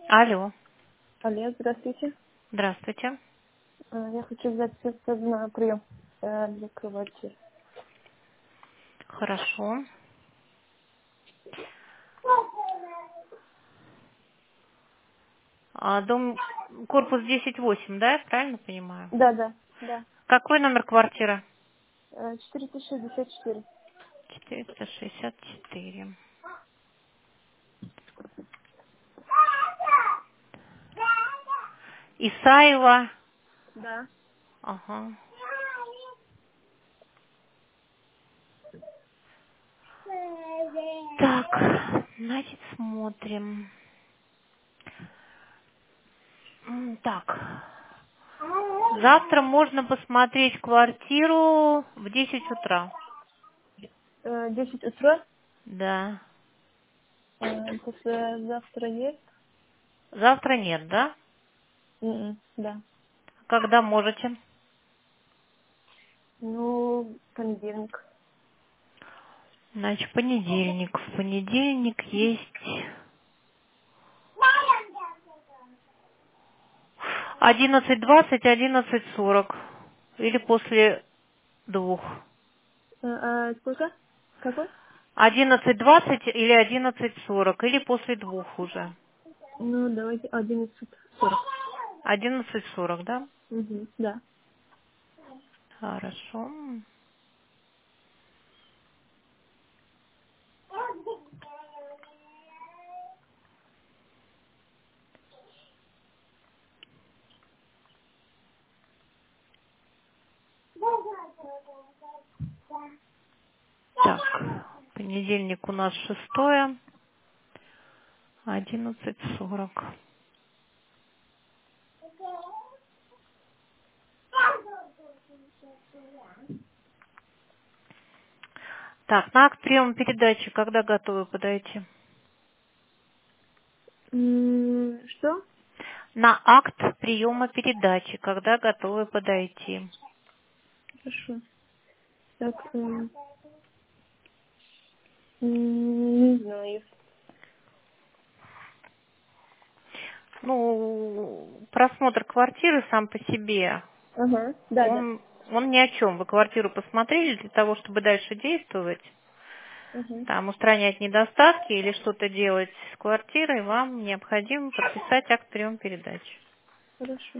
Алло, Алло, здравствуйте. здравствуйте. Я хочу записаться на прием для кровати. Хорошо. Дом, корпус 10-8, да, я правильно понимаю? Да, да, да. Какой номер квартиры? 464. 464. Исаева. Да. Ага. Так, значит, смотрим. Так. Завтра можно посмотреть квартиру в 10 утра. 10 утра. Да. Послезавтра есть? Завтра нет, да? Да. Когда можете? Ну, понедельник. Значит, понедельник. В понедельник есть 11:20, 11:40. Или после двух. Сколько? Какой? 11:20 или 11:40. Или после двух уже. Ну, давайте 11:40. 11:40, да? Да. Хорошо. Так, понедельник у нас 6, 11:40. Так, на акт приема передачи, когда готовы подойти? Что? На акт приема передачи, когда готовы подойти? Хорошо. Так, не знаю. Ну, просмотр квартиры сам по себе, Ага, да, да. он ни о чем. Вы квартиру посмотрели для того, чтобы дальше действовать, Ага, там устранять недостатки или что-то делать с квартирой, вам необходимо подписать акт приема передачи. хорошо.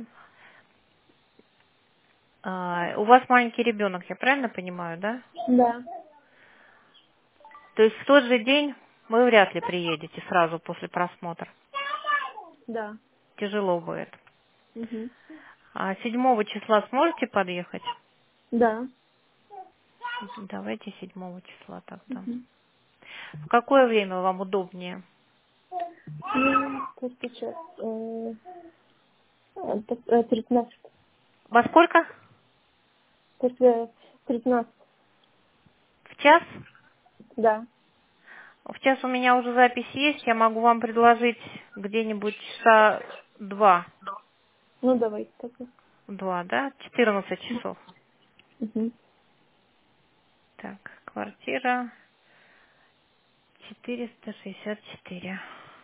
У вас маленький ребенок, я правильно понимаю, да? Да, То есть в тот же день вы вряд ли приедете сразу после просмотра. да. Тяжело будет. Угу. 7 числа сможете подъехать? Да. Давайте 7 числа тогда. Угу. В какое время вам удобнее? Ну, то сейчас 13. Во сколько? После 13. В час? Да. В час у меня уже запись есть, я могу вам предложить где-нибудь часа 2. Ну, давайте тогда. 2, да? 14 часов. Угу. Так, квартира 464.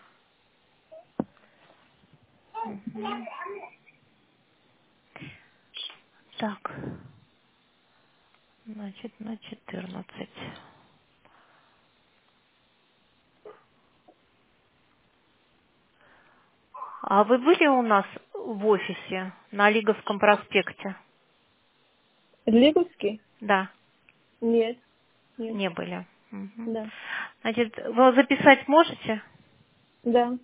Мгм. Так, значит, на 14. А вы были у нас в офисе на Лиговском проспекте? Лиговский? Да, Нет. Нет. не были. Мгм. Да. Значит, вы записать можете? Да.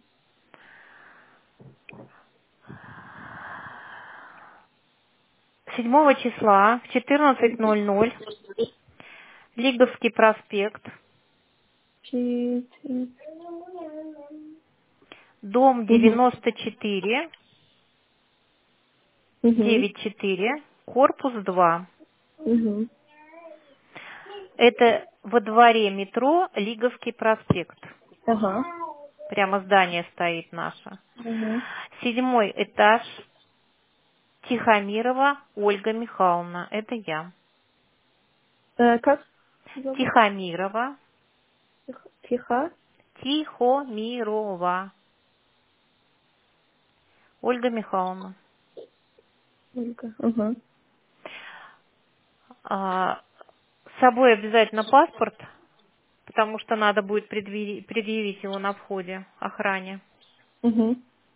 7 числа в 14:00 Лиговский проспект, Четыре. дом Угу. 94, Угу. 94, корпус 2. Угу. Это во дворе метро Лиговский проспект. Ага. Прямо здание стоит наше. Угу. 7 этаж, Тихомирова Ольга Михайловна. Это я. Как зовут? Тихомирова. Тиха? Тихомирова. Ольга Михайловна. Ольга. Ага. С собой обязательно паспорт, потому что надо будет предъявить его на входе охране. Угу.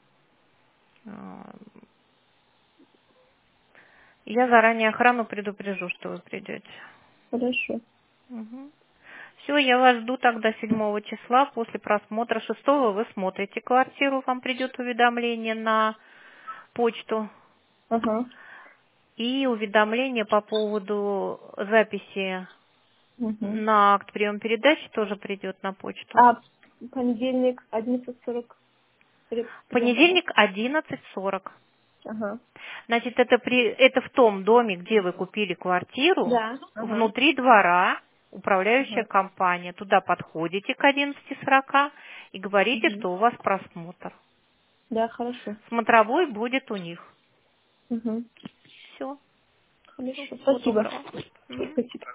Я заранее охрану предупрежу, что вы придете. Хорошо. Угу. Все, я вас жду тогда 7 числа. После просмотра 6 вы смотрите квартиру, вам придет уведомление на почту. Ага. И уведомление по поводу записи Угу. на акт приема передачи тоже придет на почту. А понедельник 11:40 приема, да? Понедельник 11:40. Ага. Значит, это в том доме, где вы купили квартиру, Да. Ага. внутри двора управляющая Ага. компания. Туда подходите к 11:40 и говорите, Угу. что у вас просмотр. Да, хорошо. Смотровой будет у них. Угу. Все. Хорошо. Всего Спасибо. доброго. Мгм. Спасибо.